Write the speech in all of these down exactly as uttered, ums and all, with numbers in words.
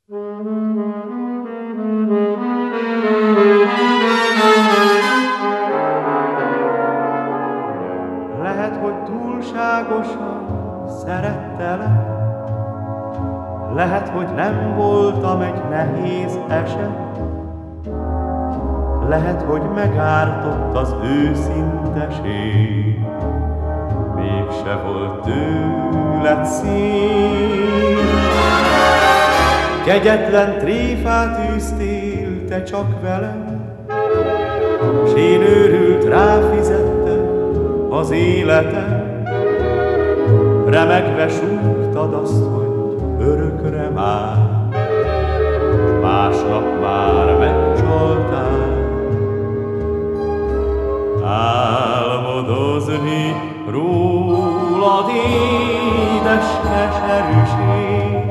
Lehet, hogy túlságosan szerettelek, lehet, hogy nem voltam egy nehéz eset, lehet, hogy megártott az őszinteség, mégse volt tőled szín. Kegyetlen tréfát űztél te csak velem, s én őrült ráfizettem az életem. Remegve súgtad azt, hogy örökre már, másnap már megcsaltál. Álmodozni rólad édes keserűség,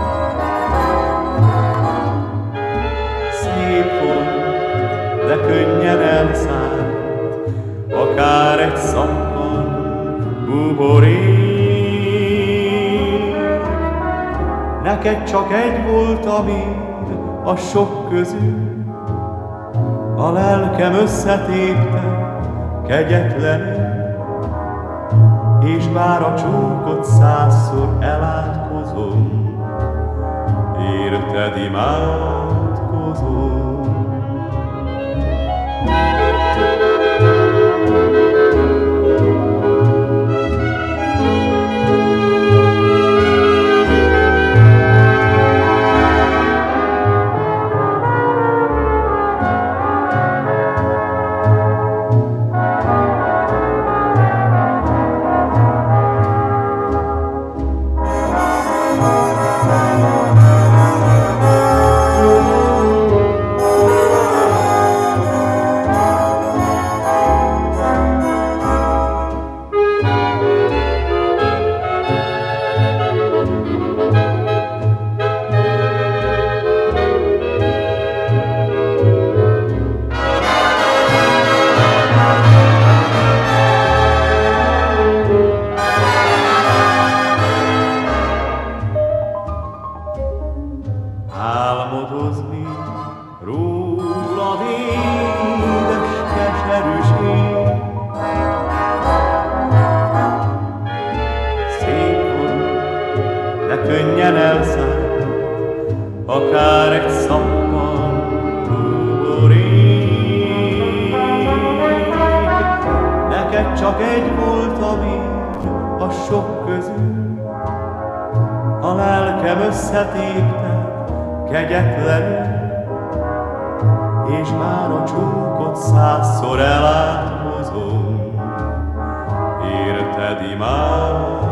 szép volt, de könnyen elszállt, akár egy szappan buborék. Neked csak egy volt, ami a sok közül, a lelkem összetépte kegyetlenül, és bár a csókot százszor elátkozom, érted imádkozom. Álmodozni rólad édes keserűség, szép volt, de könnyen elszállt, akár egy szappan buborék. Neked csak egy volt, ami a sok közül, a lelkem összetépte kegyetlenül, és már a csókot százszor elátkozom, érted imád.